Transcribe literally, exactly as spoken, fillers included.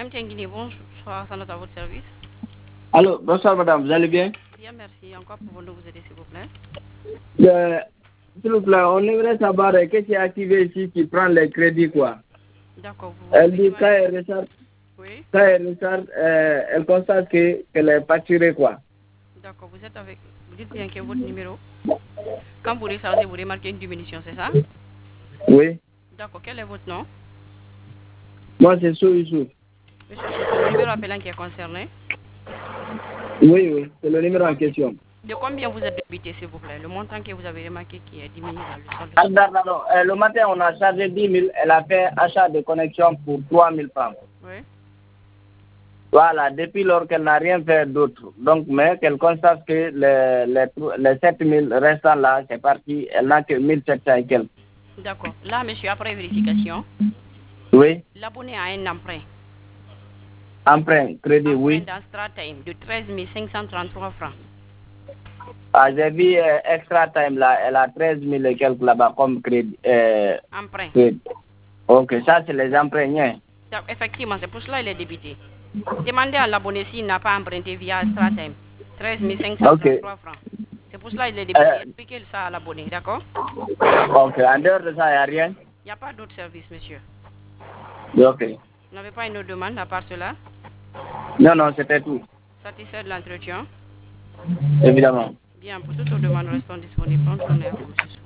M T N Guinée, bonsoir, ça note à votre service. Allô, bonsoir madame, vous allez bien? Bien, merci. Encore pouvons-nous vous aider, s'il vous plaît? Euh, S'il vous plaît, on aimerait savoir euh, qu'est-ce qui est activé ici qui prend les crédits, quoi. D'accord, vous Elle dit pouvez quand elle recharge, Oui. quand elle recharge, euh, elle constate que- qu'elle est facturée, quoi. D'accord, vous êtes avec... Vous dites bien que votre numéro. Quand vous rechargez, vous remarquez une diminution, c'est ça? Oui. D'accord, quel est votre nom? Moi, c'est Souissou. Monsieur, c'est le numéro appelant qui est concerné. Oui, oui, c'est le numéro en question. De combien vous êtes débité, s'il vous plaît? Le montant que vous avez remarqué qui est diminué dans le solde. Ah, non, non, non. Euh, le matin, on a chargé dix mille, elle a fait achat de connexion pour trois mille francs. Oui. Voilà, depuis lors qu'elle n'a rien fait d'autre. Donc, mais qu'elle constate que les, les, les sept mille restants là, c'est parti, elle n'a que mille sept cents et quelques. D'accord. Là, monsieur, après vérification, Oui. l'abonné a un emprunt. Emprunt, crédit, Emprunt oui. dans StraTime de treize mille cinq cent trente-trois francs. Ah, j'ai vu euh, Extra Time là, elle a treize mille et quelques là-bas comme crédit. Euh, Emprunt. crédit. Ok, ça c'est les emprunts. Hein. Effectivement, c'est pour cela qu'il est débité. Demandez à l'abonné s'il n'a pas emprunté via StraTime. treize mille cinq cent trente-trois francs. C'est pour cela qu'il est débité. Euh, Expliquez ça à l'abonné, d'accord? Ok, en dehors de ça, il n'y a rien. Il n'y a pas d'autre service, monsieur. Ok. Vous n'avez pas une autre demande à part cela? Non, non, c'était tout. Satisfait de l'entretien? Évidemment. Bien, pour toute autre demande, restons disponibles. Bonne journée à vous, monsieur.